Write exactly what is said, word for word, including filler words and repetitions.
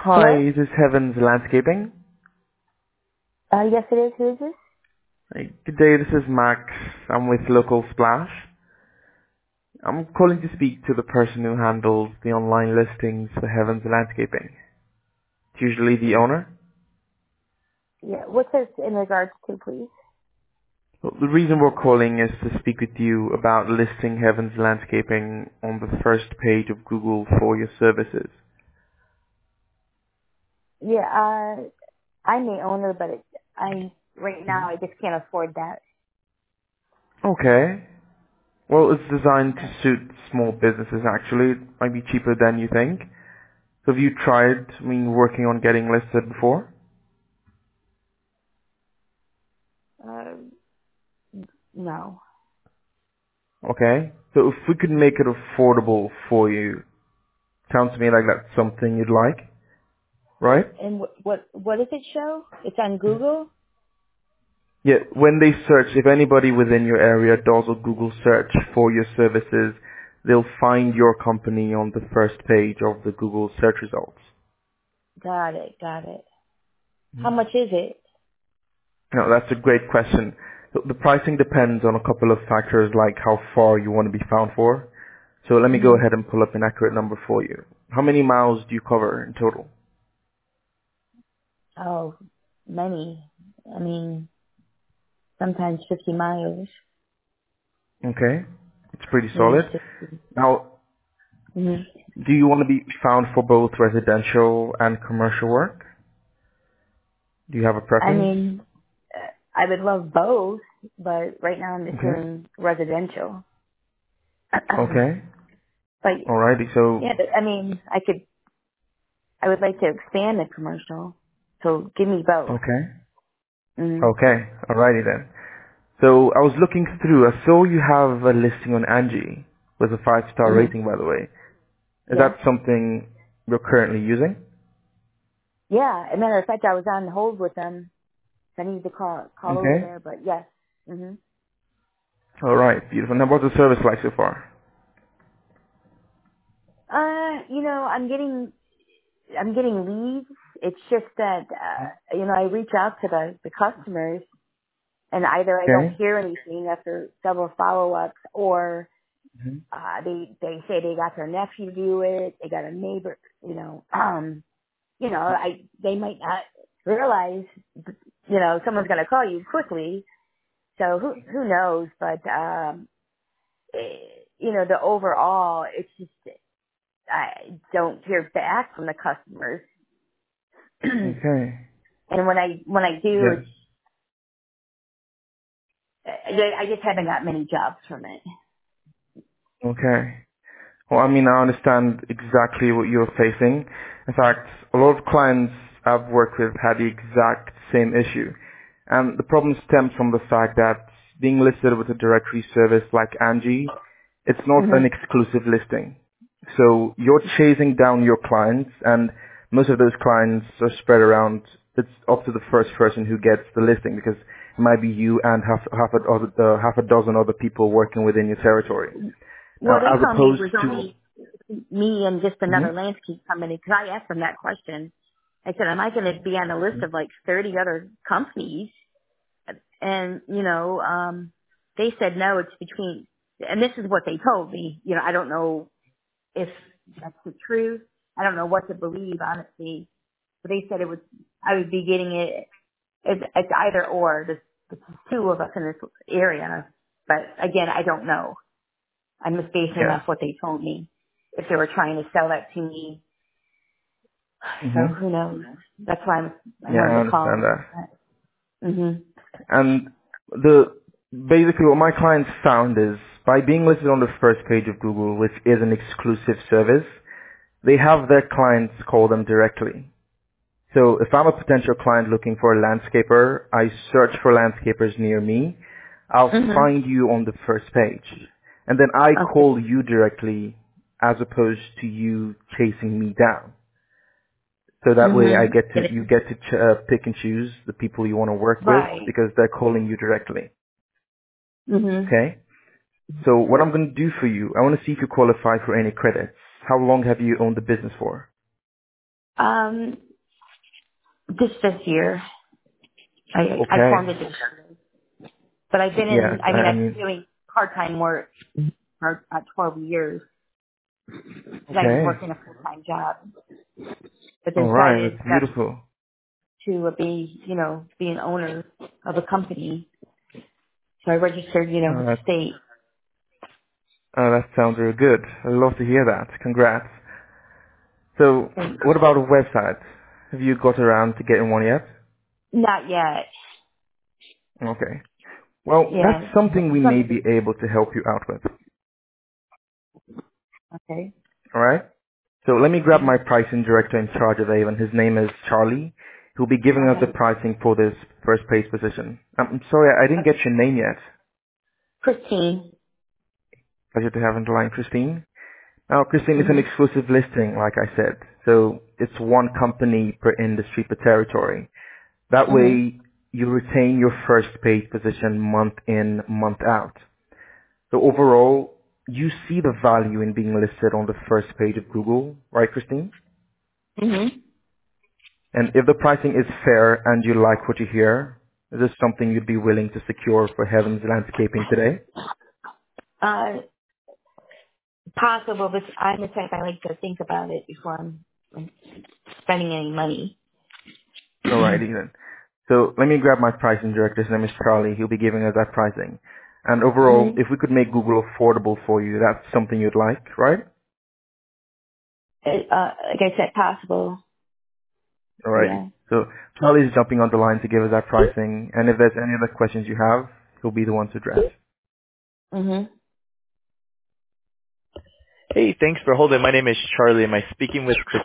Hi, Hello? this is Heavens Landscaping. Uh, yes, it is. Who is this? Hi, good day, this is Max. I'm with Local Splash. I'm calling to speak to the person who handles the online listings for Heavens Landscaping. It's usually the owner. Yeah. What's this in regards to, please? Well, the reason we're calling is to speak with you about listing Heavens Landscaping on the first page of Google for your services. Yeah, uh, I'm the owner, but it, I, right now, I just can't afford that. Okay. Well, it's designed to suit small businesses actually. It might be cheaper than you think. So have you tried, I mean, working on getting listed before? Uh, no. Okay. So if we could make it affordable for you, sounds to me like that's something you'd like, right? And what, what, what does it show? It's on Google? Yeah, when they search, if anybody within your area does a Google search for your services, they'll find your company on the first page of the Google search results. Got it, got it. How Mhm. much is it? Now, that's a great question. The the pricing depends on a couple of factors like how far you want to be found for. So let me go hmm ahead and pull up an accurate number for you. How many miles do you cover in total? Oh, many. I mean, sometimes fifty miles. Okay. It's pretty Yeah, solid. sixty. Now, Mm-hmm. do you want to be found for both residential and commercial work? Do you have a I preference? mean, uh, I would love both, but right now I'm just Okay. doing residential. Okay. But Alrighty. So, yeah, but, I mean, I could, I would like to expand the commercial. So give me both. okay. Mm-hmm. Okay. Alrighty then. So I was looking through. I saw you have a listing on Angie with a five-star hmm rating, by the way. Is Yes. that something you're currently using? Yeah. As a matter of fact, I was on hold with them. So I need to call call over Okay. there. But yes. hmm Alright. Beautiful. Now, what's the service like so far? Uh, you know, I'm getting I'm getting leads. It's just that uh, you know I reach out to the the customers, and either I don't Okay. hear anything after several follow ups, or hmm uh, they they say they got their nephew do it. They got a neighbor. You know. Um. You know, I they might not realize, you know, someone's going to call you quickly. So who who knows? But um, eh, you know, the overall, it's just I don't hear back from the customers, and Okay. when I when I do, Yeah. it's I I just haven't got many jobs from it. Okay. Well, I mean, I understand exactly what you're facing. In fact, a lot of clients I've worked with had the exact same issue. And the problem stems from the fact that being listed with a directory service like Angie, it's not an hmm exclusive listing. So you're chasing down your clients, and most of those clients are spread around. It's up to the first person who gets the listing, because it might be you and half, half, a, other, uh, half a dozen other people working within your territory. Now, Well, they as told me it opposed was to... only me and just Mhm. another landscape company because I asked them that question. I said, "Am I going to be on a list of like thirty other companies?" And, you know, um, they said no, it's between, and this is what they told me. You know, I don't know if that's the truth. I don't know what to believe, honestly. But they said it was, I would be getting it, it's, it's either or. There's, there's two of us in this area. But again, I don't know. I'm just basing Yes. off what they told me. If they were trying to sell that to me. So hmm who knows? That's why I'm, I Yeah, I wanted to understand call. that. hmm And the basically what my clients found is by being listed on the first page of Google, which is an exclusive service, they have their clients call them directly. So if I'm a potential client looking for a landscaper, I search for landscapers near me. I'll hmm find you on the first page. And then I Okay. call you directly as opposed to you chasing me down. So that way I hmm get to, you get to ch- uh, pick and choose the people you want to work with Right. because they're calling you directly. hmm Okay? So what I'm going to do for you, I want to see if you qualify for any credits. How long have you owned the business for? Um, just this year, I I Okay. formed a division, but I've been Yes, in. I I, mean, I I've been mean, doing part time work for uh, twelve years. Because I was okay. working a full time job, but All right, decided that's that beautiful. to be, you know, be an owner of a company. So I registered, you know, Uh, with the that, state. uh, that sounds really good. I'd love to hear that. Congrats. So, And what about a website? Have you got around to getting one yet? not yet. Okay. Well, that's Yeah. something we may Some- be able to help you out with. Okay. All right? So let me grab Mhm. my pricing director in charge of Avon. His name is Charlie. He'll be giving us the Okay. pricing for this first place position. I'm I'm sorry, I didn't get your name yet. Christine. Pleasure to have on the line, Christine. Now, Christine, it's an Mhm. exclusive listing, like I said. So it's one company per industry per territory. That Mhm. way, you retain your first paid position month in, month out. So overall, you see the value in being listed on the first page of Google, right, Christine? Mhm. And if the pricing is fair and you like what you hear, is this something you'd be willing to secure for Heaven's Landscaping today? Uh, possible, but I'm the type I like to think about it before I'm like, spending any money. Alrighty then. So let me grab my pricing director. His name is Charlie. He'll be giving us that pricing. And overall, Mhm. if we could make Google affordable for you, that's something you'd like, right? It, uh, like I said, possible. Alrighty. Yeah. So Charlie's jumping on the line to give us that pricing. And if there's any other questions you have, he'll be the one to address. Mhm. Hey, thanks for holding. My name is Charlie. Am I speaking with Chris?